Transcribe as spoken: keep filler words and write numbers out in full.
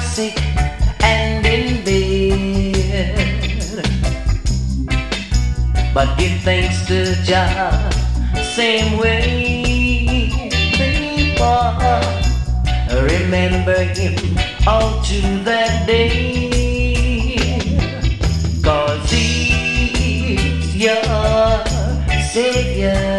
sick and in bed, but give thanks to Jah, same way before. Remember Him all to that day, 'cause He's your Savior.